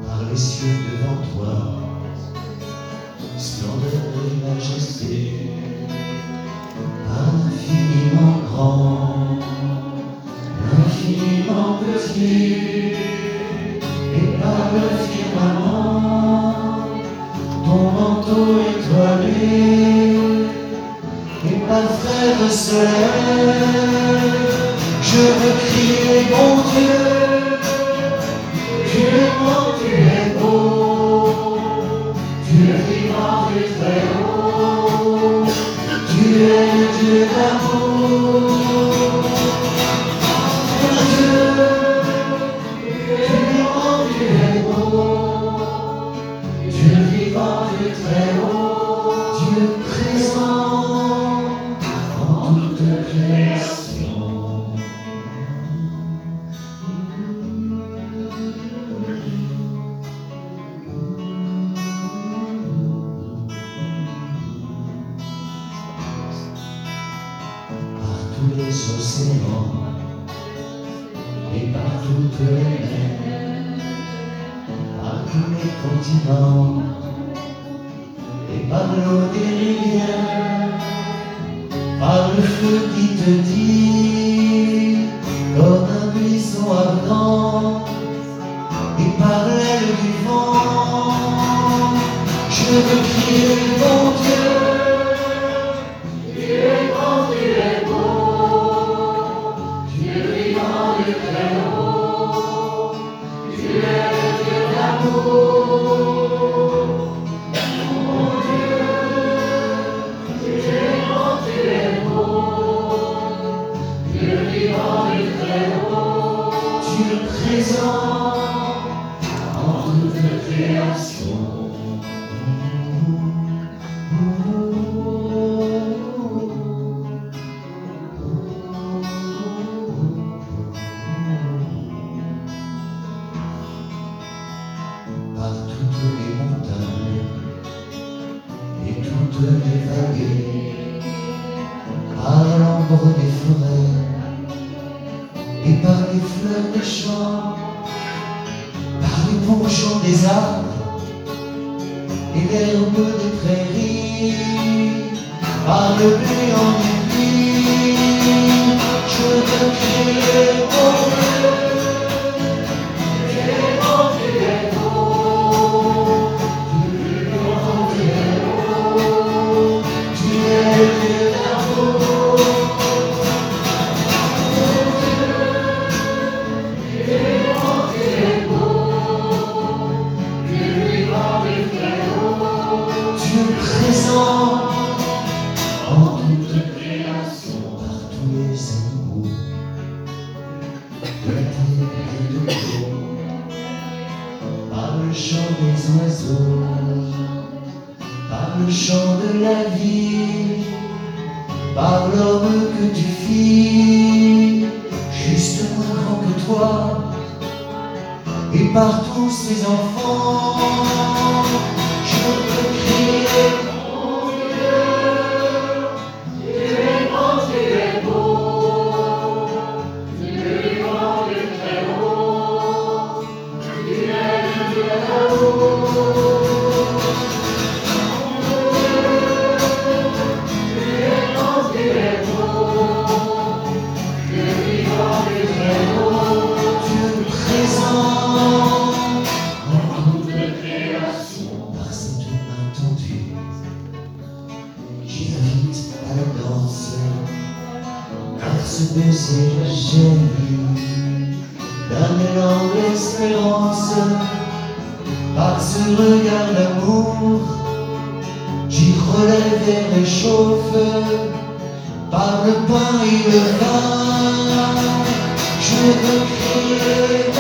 par les cieux devant toi, splendeur et majesté, infiniment grand, infiniment petit, et par le firmament, ton manteau étoilé, et par frère soleil, je veux crier mon Dieu. Tu es grand, tu es beau, tu es vivant, tu es très haut, tu es le Dieu d'amour. Mon Dieu, tu es grand, tu es beau, tu es vivant, tu es très haut, Dieu présent en toute création. Tous les océans et par toutes les mers, par tous les continents et par l'eau des rivières, par le feu qui te dit comme un buisson ardent, et par l'aile du vent, je veux crier mon Dieu. Dieu présent en toute création. Par toutes les montagnes et toutes les vallées, par l'ombre des forêts et par les fleurs des champs, par les penchants des arbres et l'herbe des prairies, par le béant des pluies, je veux crier mon Dieu. Tu es grand, tu es beau, tu es grand, tu es beau, tu es le Dieu d'amour. Présent en toute création, par tous les animaux de la terre et de l'eau, par le chant des oiseaux, par le chant de la vie, par l'homme que tu fis, juste moins grand que toi, et par tous ces enfants, je peux crier. Ce baiser génie d'un élan d'espérance, par ce regard d'amour qui relève et réchauffe, par le pain et le vin, je veux crier.